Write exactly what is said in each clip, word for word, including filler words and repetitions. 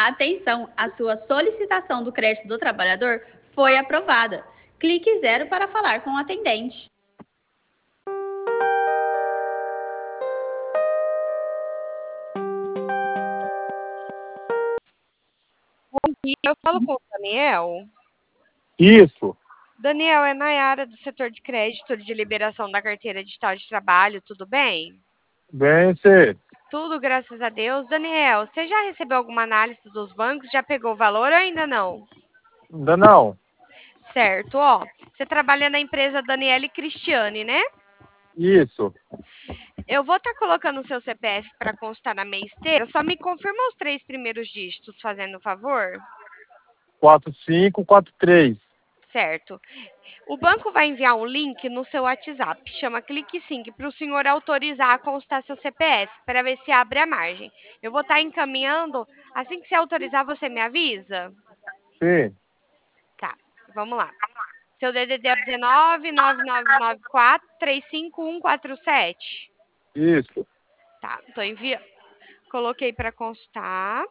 Atenção, a sua solicitação do crédito do trabalhador foi aprovada. Clique zero para falar com o atendente. Bom dia, eu falo com o Daniel. Isso. Daniel, é Nayara do setor de crédito de liberação da carteira digital de trabalho, tudo bem? Bem, você. Tudo, graças a Deus. Daniel, você já recebeu alguma análise dos bancos? Já pegou o valor ou ainda não? Ainda não. Certo, ó. Você trabalha na empresa Daniele Cristiane, né? Isso. Eu vou estar colocando o seu C P F para constar na minha esteira. Só me confirma os três primeiros dígitos, fazendo o favor. quatro cinco quatro três. Certo. O banco vai enviar um link no seu WhatsApp, chama ClickSync, para o senhor autorizar a constar seu C P F, para ver se abre a margem. Eu vou estar encaminhando. Assim que você autorizar, você me avisa? Sim. Tá, vamos lá. Seu D D D é dezenove, nove nove nove quatro, três cinco um quatro sete. Isso. Tá, tô enviando. Coloquei para constar.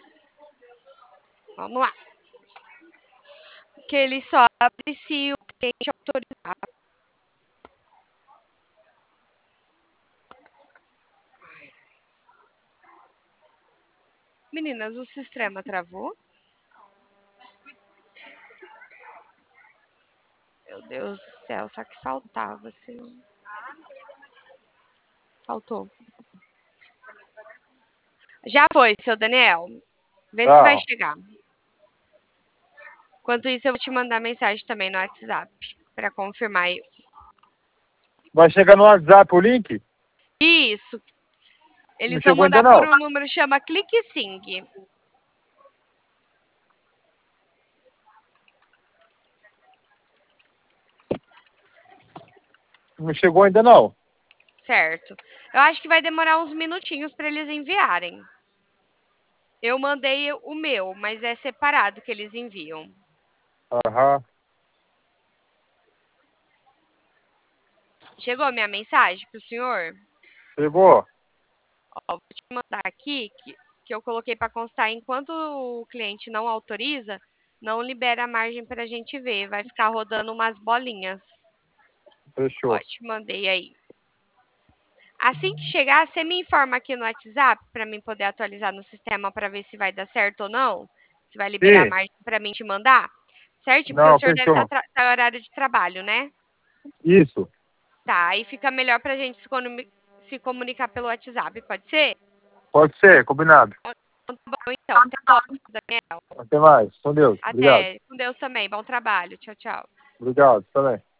Vamos lá. Que ele só abre se o cliente autorizar. Meninas, o sistema travou? Meu Deus do céu, só que faltava, assim. Faltou. Já foi, seu Daniel. Vê se vai Tá. chegar. Enquanto isso, eu vou te mandar mensagem também no WhatsApp para confirmar isso. Vai chegar no WhatsApp o link? Isso. Não Eles vão chegou ainda mandar não. por um número que chama ClickSync. Não chegou ainda não. Certo. Eu acho que vai demorar uns minutinhos para eles enviarem. Eu mandei o meu, mas é separado que eles enviam. Aham. Chegou a minha mensagem para o senhor? Chegou. Ó, vou te mandar aqui que, que eu coloquei para constar. Enquanto o cliente não autoriza, não libera a margem para a gente ver. Vai ficar rodando umas bolinhas. Ó, Fechou. te mandei aí. Assim que chegar, você me informa aqui no WhatsApp para mim poder atualizar no sistema para ver se vai dar certo ou não. Se vai liberar a Sim. margem para mim te mandar. Certo? Porque o Não, senhor deve estar fechou. tá tá horário de trabalho, né? Isso. Tá, aí fica melhor para a gente se, se comunicar pelo WhatsApp, pode ser? Pode ser, combinado. Tá bom, então. Até logo, Daniel. Até mais. Com Deus. Obrigado. Até. Com Deus também. Bom trabalho. Tchau, tchau. Obrigado. Também.